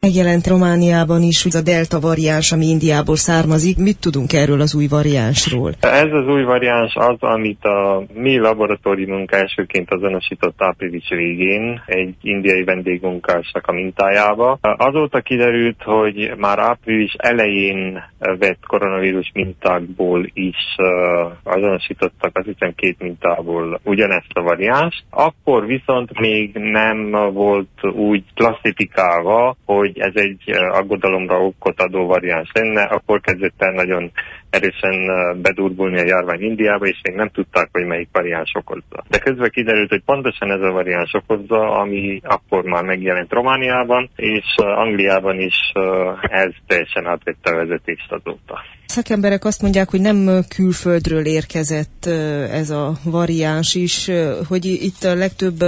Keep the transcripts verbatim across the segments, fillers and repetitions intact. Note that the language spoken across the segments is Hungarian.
Megjelent Romániában is a delta variáns, ami Indiából származik. Mit tudunk erről az új variánsról? Ez az új variáns az, amit a mi laboratóriumunk elsőként azonosított április végén egy indiai vendégmunkásnak a mintájába. Azóta kiderült, hogy már április elején vett koronavírus mintákból is azonosítottak, azt hiszem két mintából ugyanezt a variánst. Akkor viszont még nem volt úgy klasszifikálva, hogy ez egy aggodalomra okot adó variáns lenne, akkor kezdett el nagyon erősen bedurvulni a járvány Indiába, és még nem tudták, hogy melyik variáns okozza. De közben kiderült, hogy pontosan ez a variáns okozza, ami akkor már megjelent Romániában, és Angliában is ez teljesen átvette a vezetést azóta. Szakemberek azt mondják, hogy nem külföldről érkezett ez a variáns is, hogy itt a legtöbb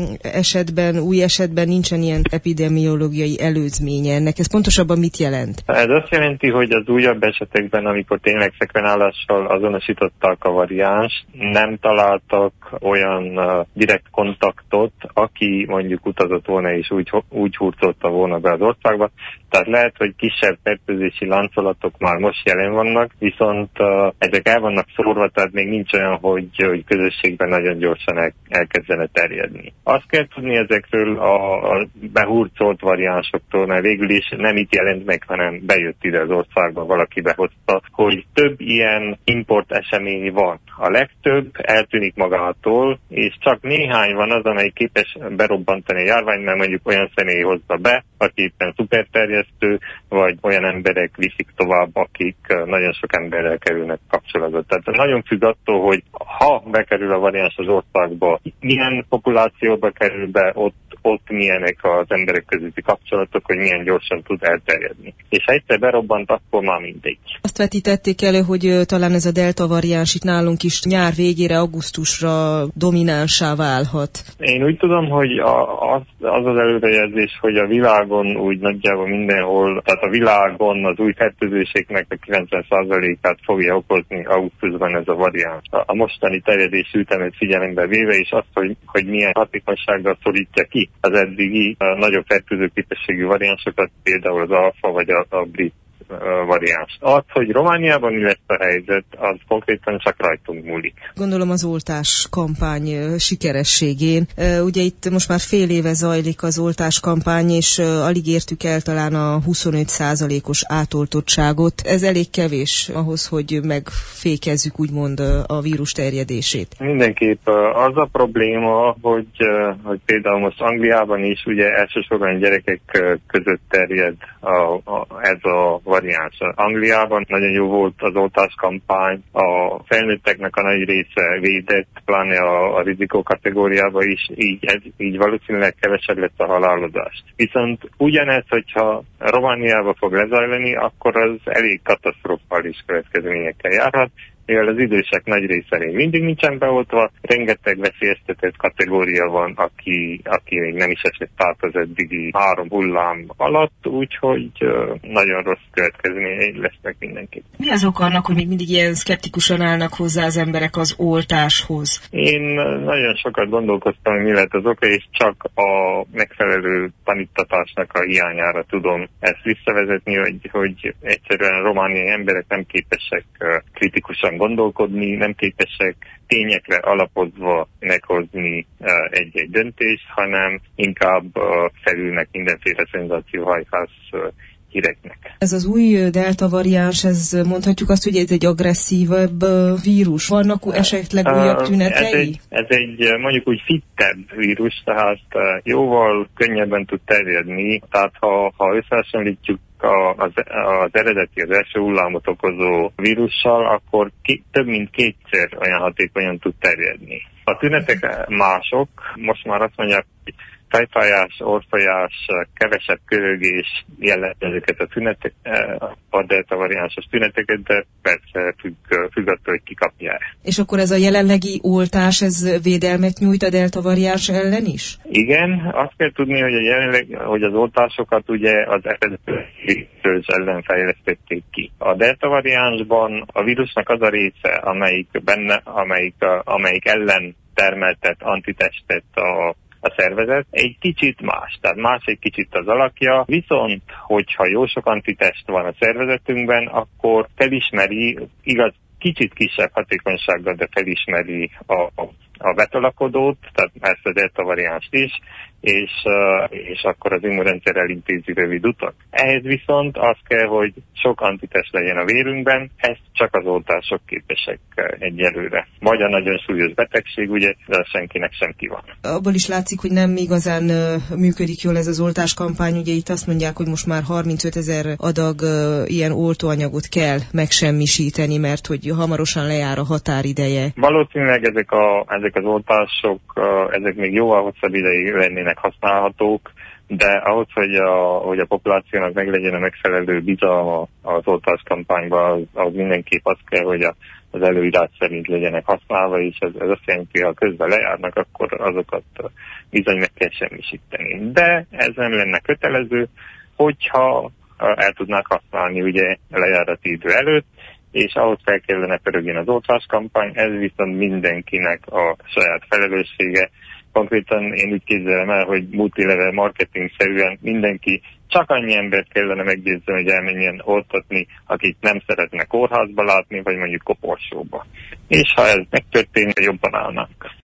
esetben, új esetben nincsen ilyen epidemiológiai előzménye ennek. Ez pontosabban mit jelent? Ez azt jelenti, hogy az újabb esetekben, amikor tényleg szekvenálással azonosították a variánst, nem találtak olyan direkt kontaktot, aki mondjuk utazott volna és úgy, úgy hurcolta volna be az országba. Tehát lehet, hogy kisebb fertőzési láncolatok már most jelen vannak, viszont uh, ezek el vannak szórva, tehát még nincs olyan, hogy, hogy közösségben nagyon gyorsan el, elkezdene terjedni. Azt kell tudni ezekről a, a behurcolt variánsoktól, mert végül is nem itt jelent meg, hanem bejött ide az országba, valaki behozta, hogy több ilyen import esemény van. A legtöbb eltűnik magától, és csak néhány van az, amely képes berobbantani a járványt, mert mondjuk olyan személy hozza be, aki éppen szuperterjesztő, vagy olyan emberek viszik tovább, akik nagyon sok emberrel kerülnek kapcsolatba. Tehát nagyon függ attól, hogy ha bekerül a variáns az országba, milyen populációba kerül be, ott, ott milyenek az emberek közötti kapcsolatok, hogy milyen gyorsan tud elterjedni. És ha egyszer berobbant, akkor már mindegy. Azt vetítették elő, hogy talán ez a delta variáns itt nálunk is nyár végére, augusztusra dominánsá válhat. Én úgy tudom, hogy a, az, az az előrejelzés, hogy a világon úgy nagyjából mindenhol, tehát a világon az új fertőzéseknek a kilencven százalékát fogja okozni augusztusban ez a variáns. A mostani terjedés ütemet figyelembe véve, és azt, hogy, hogy milyen hatékonysággal szorítja ki az eddigi a nagyobb fertőző képességű variánsokat, például az alfa vagy a, a brit variáns. Az, hogy Romániában mi lesz a helyzet, az konkrétan csak rajtunk múlik. Gondolom az oltás kampány sikerességén. Ugye itt most már fél éve zajlik az oltás kampány, és alig értük el talán a huszonöt százalékos átoltottságot. Ez elég kevés ahhoz, hogy megfékezzük úgymond a vírus terjedését. Mindenképp az a probléma, hogy, hogy például most Angliában is ugye elsősorban gyerekek között terjed a, a, ez a variáns. Angliában nagyon jó volt az oltáskampány, a felnőtteknek a nagy része védett, pláne a, a rizikó kategóriában is, így, ez, így valószínűleg kevesebb lesz a halálozás. Viszont ugyanez, hogyha Romániába fog lezajlani, akkor az elég katasztrofális következményekkel járhat, mivel az idősek nagy része még mindig nincsen beoltva, rengeteg veszélyeztetett kategória van, aki, aki még nem is esett át az eddigi három hullám alatt, úgyhogy nagyon rossz következményei lesznek mindenki. Mi az ok annak, hogy még mindig ilyen szkeptikusan állnak hozzá az emberek az oltáshoz? Én nagyon sokat gondolkoztam, hogy mi lehet az oka, és csak a megfelelő tanítatásnak a hiányára tudom ezt visszavezetni, hogy, hogy egyszerűen romániai emberek nem képesek kritikusan gondolkodni, nem képesek tényekre alapozva meghozni egy-egy döntést, hanem inkább felülnek mindenféle szenzációhajhász híreknek. Ez az új delta variáns, ez mondhatjuk azt, hogy ez egy agresszívebb vírus. Vannak esetleg újabb tünetei? Ez egy, ez egy mondjuk úgy fittebb vírus, tehát jóval könnyebben tud terjedni, tehát ha, ha összehasonlítjuk az, az eredeti, az első hullámot okozó vírussal, akkor ki, több mint kétszer olyan hatékonyan tud terjedni. A tünetek mások, most már azt mondják, hogy fejfájás, orrfájás, kevesebb köhögés jellemzi ezeket a tünetek, a delta variánsos tüneteket, de persze függ, függ attól, hogy ki kapja. És akkor ez a jelenlegi oltás, ez védelmet nyújt a delta variáns ellen is? Igen, azt kell tudni, hogy, a jelenleg, hogy az oltásokat ugye az eredeti vírus ellen fejlesztették ki. A delta variánsban a vírusnak az a része, amelyik benne, amelyik, amelyik ellen termeltet antitestet a a szervezet, egy kicsit más, tehát más egy kicsit az alakja, viszont hogyha jó sok antitest van a szervezetünkben, akkor felismeri, igaz, kicsit kisebb hatékonysággal, de felismeri a, a betolakodót, tehát ezt a delta variánst is, és, és akkor az immunrendszer elintézi rövid utat. Ehhez viszont az kell, hogy sok antitest legyen a vérünkben, ezt csak az oltások képesek egyelőre. Vagy a nagyon súlyos betegség, ugye, de senkinek sem kíván. Abból is látszik, hogy nem igazán működik jól ez az oltáskampány. Ugye itt azt mondják, hogy most már harmincötezer adag ilyen oltóanyagot kell megsemmisíteni, mert hogy hamarosan lejár a határideje. Valószínűleg ezek, a, ezek az oltások, ezek még jóval hosszabb ideig lennének használhatók, de ahhoz, hogy a, hogy a populációnak meglegyen a megfelelő bizalma az oltáskampányban, az, az mindenképp az kell, hogy a, az előírás szerint legyenek használva, és ez, ez azt jelenti, hogy ha közben lejárnak, akkor azokat bizony meg kell semmisíteni. De ez nem lenne kötelező, hogyha el tudnák használni ugye lejárati idő előtt, és ahhoz fel kellene pörögjön az oltáskampány, ez viszont mindenkinek a saját felelőssége. Konkrétan én úgy képzelem el, hogy multilevel marketingszerűen mindenki, csak annyi embert kellene meggyőzni, hogy elmenjen oltatni, akik nem szeretne kórházba látni, vagy mondjuk koporsóba. És ha ez megtörténik, jobban állnak.